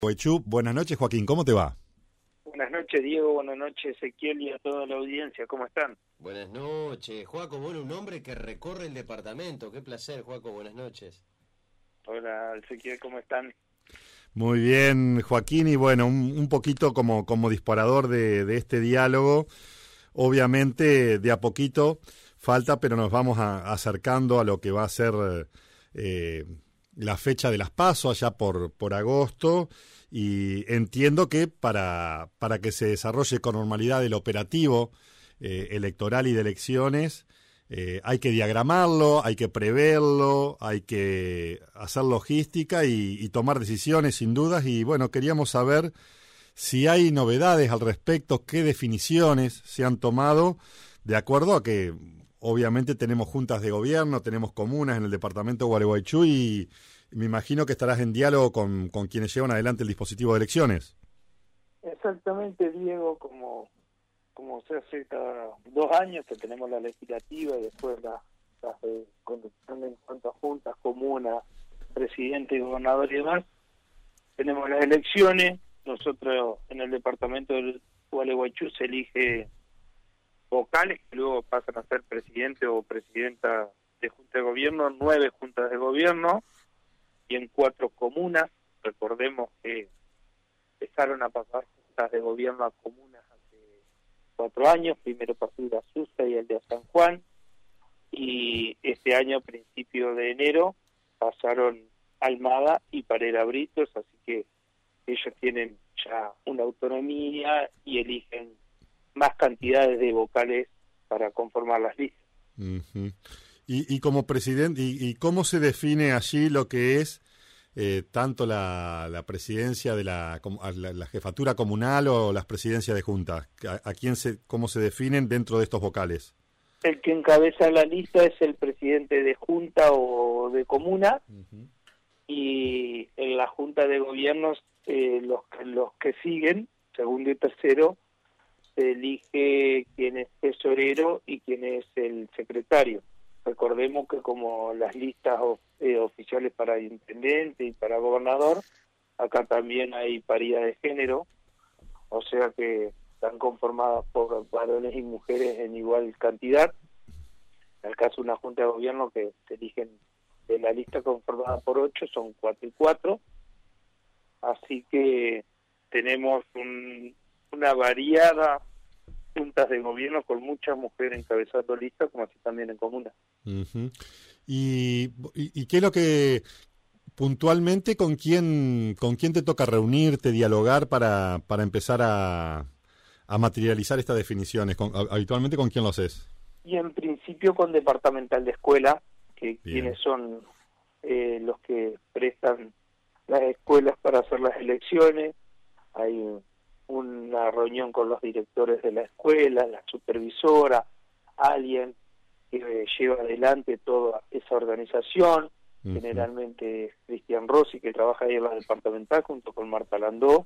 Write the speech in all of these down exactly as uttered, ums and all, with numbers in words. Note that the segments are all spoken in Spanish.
Gualeguaychú, buenas noches, Joaquín, ¿cómo te va? Buenas noches, Diego, buenas noches, Ezequiel, y a toda la audiencia, ¿cómo están? Buenas noches, Joaco, bueno, un hombre que recorre el departamento, qué placer, Joaco, buenas noches. Hola, Ezequiel, ¿cómo están? Muy bien, Joaquín, y bueno, un, un poquito como, como disparador de, de este diálogo, obviamente de a poquito falta, pero nos vamos a, acercando a lo que va a ser eh, la fecha de las PASO allá por, por agosto, y entiendo que para, para que se desarrolle con normalidad el operativo eh, electoral y de elecciones, eh, hay que diagramarlo, hay que preverlo, hay que hacer logística y, y tomar decisiones sin dudas. Y bueno, queríamos saber si hay novedades al respecto, qué definiciones se han tomado, de acuerdo a que obviamente tenemos juntas de gobierno, tenemos comunas en el departamento de Gualeguaychú y me imagino que estarás en diálogo con, con quienes llevan adelante el dispositivo de elecciones. Exactamente, Diego, como, como se hace cada dos años que tenemos la legislativa y después las la de conducción en cuanto a juntas, comunas, presidente, gobernador y demás, tenemos las elecciones. Nosotros en el departamento del Gualeguaychú se elige vocales que luego pasan a ser presidente o presidenta de junta de gobierno, nueve juntas de gobierno y en cuatro comunas. Recordemos que empezaron a pasar juntas de gobierno a comunas hace cuatro años, primero pasó Irazusta y el de San Juan, y este año, a principio de enero, pasaron Almada y Parera Britos, así que ellos tienen ya una autonomía y eligen más cantidades de vocales para conformar las listas. Uh-huh. Y, y como presidente, y, y cómo se define allí lo que es eh, tanto la, la presidencia de la, la, la jefatura comunal o las presidencias de junta, a, a quién se, cómo se definen dentro de estos vocales. El que encabeza la lista es el presidente de junta o de comuna, uh-huh. Y en la junta de gobiernos eh, los los que siguen, segundo y tercero, se elige quién es tesorero y quién es el secretario. Recordemos que como las listas of, eh, oficiales para intendente y para gobernador, acá también hay paridad de género, o sea que están conformadas por varones y mujeres en igual cantidad. En el caso de una junta de gobierno que se eligen de la lista conformada por ocho, son cuatro y cuatro, así que tenemos un, una variada juntas de gobierno con muchas mujeres encabezando listas, como así también en comuna. Uh-huh. y, y, ¿Y qué es lo que puntualmente con quién con quién te toca reunirte, dialogar para, para empezar a, a materializar estas definiciones? Con, habitualmente, ¿con quién lo haces? Y en principio con departamental de escuela, que Bien. Quienes son eh, los que prestan las escuelas para hacer las elecciones. Hay una reunión con los directores de la escuela, la supervisora, alguien que eh, lleva adelante toda esa organización. Uh-huh. Generalmente es Cristian Rossi, que trabaja ahí en la departamental junto con Marta Landó.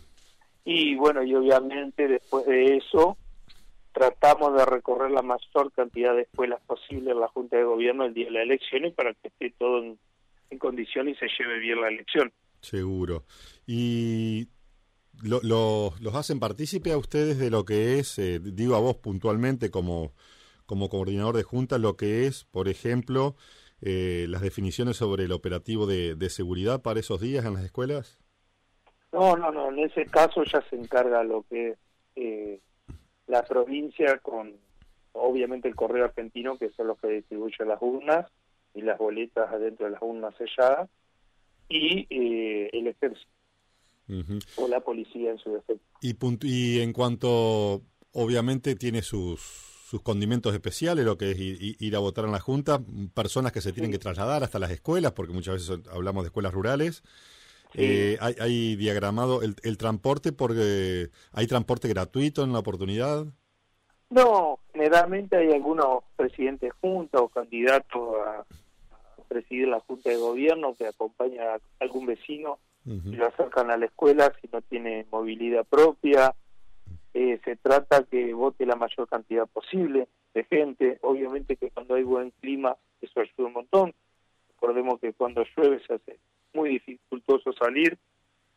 Y bueno, y obviamente después de eso tratamos de recorrer la mayor cantidad de escuelas posible en la Junta de Gobierno el día de la elección y para que esté todo en, en condición y se lleve bien la elección. Seguro. Y lo, lo, los hacen partícipe a ustedes de lo que es, eh, digo a vos puntualmente como, como coordinador de junta, lo que es, por ejemplo, eh, las definiciones sobre el operativo de, de seguridad para esos días en las escuelas. No, no, no, en ese caso ya se encarga lo que es eh, la provincia con, obviamente, el correo argentino, que son los que distribuyen las urnas y las boletas adentro de las urnas selladas, y eh, el ejército, uh-huh. o la policía en su defecto. Y, y en cuanto, obviamente, tiene sus, sus condimentos especiales, lo que es ir, ir a votar en la Junta, personas que se tienen sí. que trasladar hasta las escuelas, porque muchas veces hablamos de escuelas rurales. Sí. Eh, hay, hay diagramado el, el transporte, porque ¿hay transporte gratuito en la oportunidad? No, generalmente hay algunos presidentes de junta o candidatos a, a presidir la junta de gobierno que acompañan a algún vecino, uh-huh. y lo acercan a la escuela si no tiene movilidad propia. Eh, se trata que vote la mayor cantidad posible de gente. Obviamente que cuando hay buen clima eso ayuda un montón. Recordemos que cuando llueve se hace muy dificultoso salir,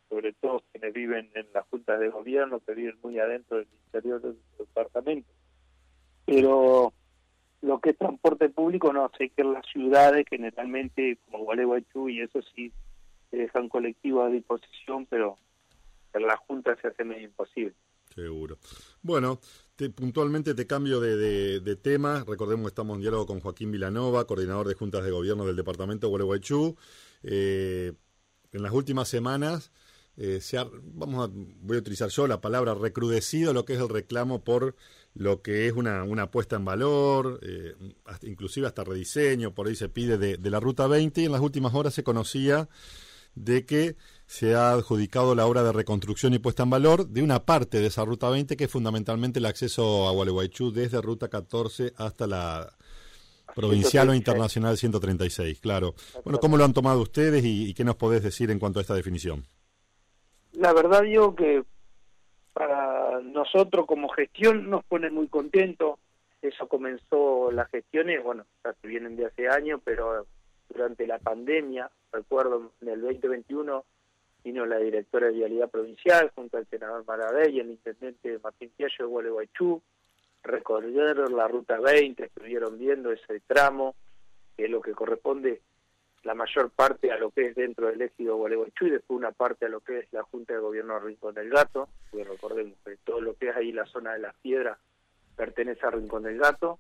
sobre todo quienes viven en las juntas de gobierno, que viven muy adentro del interior del departamento. Pero lo que es transporte público no sé, que en las ciudades generalmente como Gualeguaychú y eso sí se dejan colectivos a disposición, pero en la junta se hace medio imposible. Seguro. Bueno, te, puntualmente te cambio de, de, de tema. Recordemos que estamos en diálogo con Joaquín Vilanova, coordinador de juntas de gobierno del departamento de Gualeguaychú. Eh, en las últimas semanas eh, se ha, vamos a, voy a utilizar yo la palabra recrudecido lo que es el reclamo por lo que es una, una puesta en valor, eh, hasta, inclusive hasta rediseño, por ahí se pide de, de la Ruta veinte, y en las últimas horas se conocía de que se ha adjudicado la obra de reconstrucción y puesta en valor de una parte de esa Ruta veinte, que es fundamentalmente el acceso a Gualeguaychú desde Ruta catorce hasta la provincial o internacional ciento treinta y seis, claro. Bueno, ¿cómo lo han tomado ustedes y, y qué nos podés decir en cuanto a esta definición? La verdad digo que para nosotros como gestión nos pone muy contentos. Eso comenzó las gestiones, bueno, ya se vienen de hace años, pero durante la pandemia, recuerdo en el veinte veintiuno vino la directora de Vialidad Provincial junto al senador Maradei y el intendente Martín Piaggio de Gualeguaychú, recorrieron la Ruta veinte, estuvieron viendo ese tramo, que es lo que corresponde la mayor parte a lo que es dentro del ejido Gualeguaychú y después una parte a lo que es la Junta de Gobierno de Rincón del Gato, porque recordemos que todo lo que es ahí la zona de las piedras pertenece a Rincón del Gato,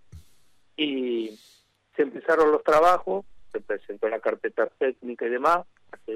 y se empezaron los trabajos, se presentó la carpeta técnica y demás, hace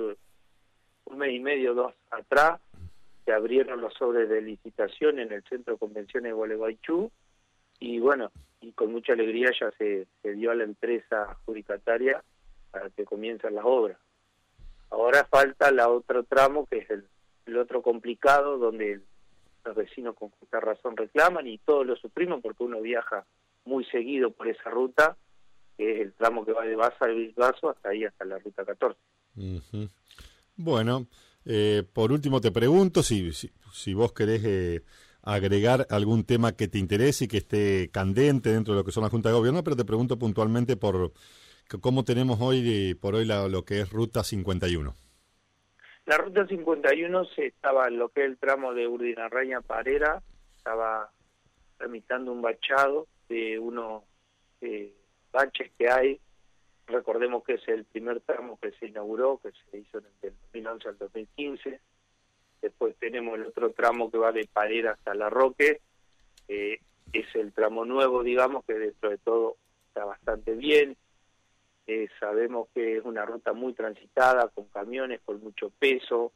un mes y medio, dos atrás, se abrieron los sobres de licitación en el Centro de Convenciones de Gualeguaychú, y bueno, y con mucha alegría ya se, se dio a la empresa adjudicataria para que comiencen las obras. Ahora falta la otro tramo, que es el, el otro complicado, donde los vecinos con justa razón reclaman y todos lo suprimen porque uno viaja muy seguido por esa ruta, que es el tramo que va de Baza al Bilbaso hasta ahí, hasta la Ruta catorce. Uh-huh. Bueno, eh, por último te pregunto si, si, si vos querés eh, agregar algún tema que te interese y que esté candente dentro de lo que son las juntas de gobierno, pero te pregunto puntualmente por cómo tenemos hoy por hoy la, lo que es Ruta cincuenta y uno. La Ruta cincuenta y uno se estaba en lo que es el tramo de Urdinarraña Parera, estaba tramitando un bachado de unos eh, baches que hay. Recordemos que es el primer tramo que se inauguró, que se hizo desde el dos mil once al dos mil quince. Después tenemos el otro tramo que va de Parera hasta La Roque, eh, es el tramo nuevo, digamos, que dentro de todo está bastante bien. Eh, sabemos que es una ruta muy transitada, con camiones, con mucho peso.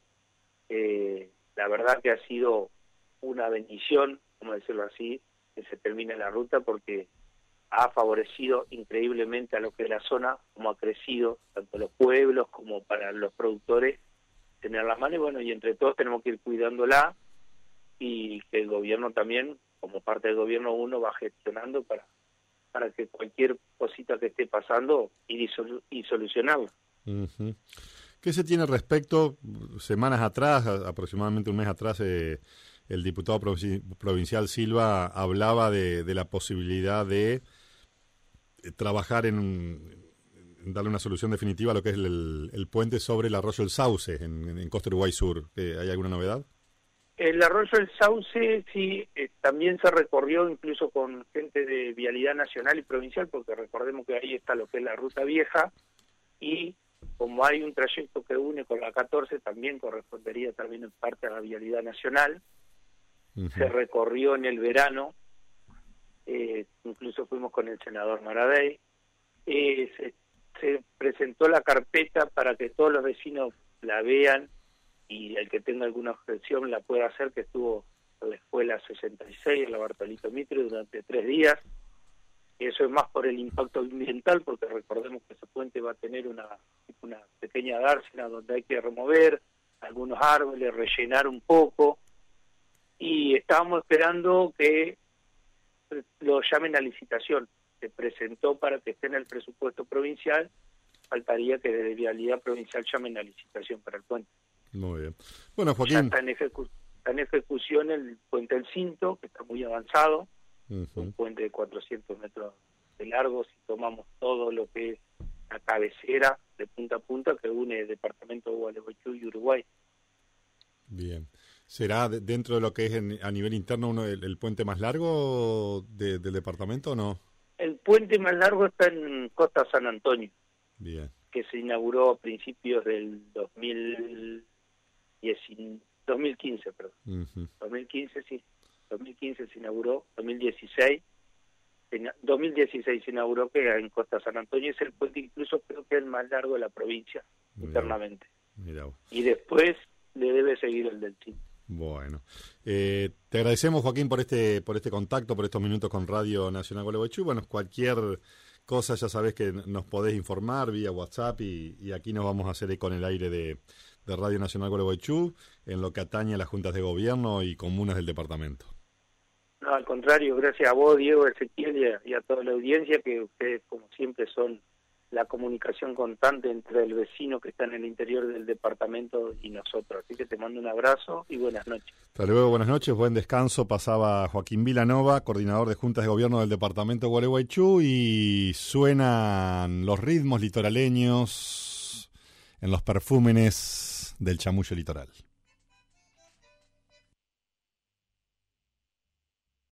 Eh, la verdad que ha sido una bendición, como decirlo así, que se termine la ruta, porque ha favorecido increíblemente a lo que es la zona, como ha crecido, tanto los pueblos como para los productores, tener la mano, y bueno, y entre todos tenemos que ir cuidándola, y que el gobierno también, como parte del gobierno, uno va gestionando para para que cualquier cosita que esté pasando ir y, solu y solucionarla. Uh-huh. ¿Qué se tiene respecto? Semanas atrás, aproximadamente un mes atrás, eh, el diputado provincial Silva hablaba de, de la posibilidad de trabajar en, en darle una solución definitiva a lo que es el, el puente sobre el arroyo El Sauce en, en Costa Uruguay Sur. ¿Hay alguna novedad? El arroyo El Sauce sí, eh, también se recorrió incluso con gente de Vialidad Nacional y Provincial, porque recordemos que ahí está lo que es la Ruta Vieja, y como hay un trayecto que une con la catorce, también correspondería también en parte a la Vialidad Nacional. Uh-huh. Se recorrió en el verano, eh, incluso fuimos con el senador Maradei, eh, se, se presentó la carpeta para que todos los vecinos la vean, y el que tenga alguna objeción la pueda hacer, que estuvo en la escuela sesenta y seis, en la Bartolito Mitre, durante tres días. Eso es más por el impacto ambiental, porque recordemos que ese puente va a tener una, una pequeña dársena donde hay que remover algunos árboles, rellenar un poco, y estábamos esperando que lo llamen a licitación. Se presentó para que esté en el presupuesto provincial, faltaría que desde Vialidad Provincial llamen a licitación para el puente. Muy bien. Bueno, Joaquín. Ya está en, ejecu está en ejecución el puente El Cinto, que está muy avanzado, uh-huh. Un puente de cuatrocientos metros de largo, si tomamos todo lo que es la cabecera de punta a punta que une el departamento de Gualeguaychú y Uruguay. Bien. ¿Será de, dentro de lo que es en, a nivel interno uno el, el puente más largo de, del departamento o no? El puente más largo está en Costa San Antonio. Bien. Que se inauguró a principios del dos mil diez, dos mil quince, perdón. Uh-huh. dos mil quince, sí. dos mil quince se inauguró, dos mil dieciséis. dos mil dieciséis se inauguró que en Costa San Antonio es el puente, incluso creo que es el más largo de la provincia, Mirá, internamente. Mirá. Y después le debe seguir el del Chin. Bueno, eh, te agradecemos, Joaquín, por este por este contacto, por estos minutos con Radio Nacional Gualeguaychú. Bueno, cualquier cosa ya sabés que nos podés informar vía WhatsApp y, y aquí nos vamos a hacer eco en el aire de, de Radio Nacional Gualeguaychú en lo que atañe a las juntas de gobierno y comunas del departamento. No, al contrario, gracias a vos, Diego, Ezequiel, y a, y a toda la audiencia, que ustedes, como siempre, son la comunicación constante entre el vecino que está en el interior del departamento y nosotros. Así que te mando un abrazo y buenas noches. Hasta luego, buenas noches, buen descanso. Pasaba Joaquín Vilanova, coordinador de juntas de gobierno del departamento de Gualeguaychú, y suenan los ritmos litoraleños en los perfúmenes del chamullo litoral.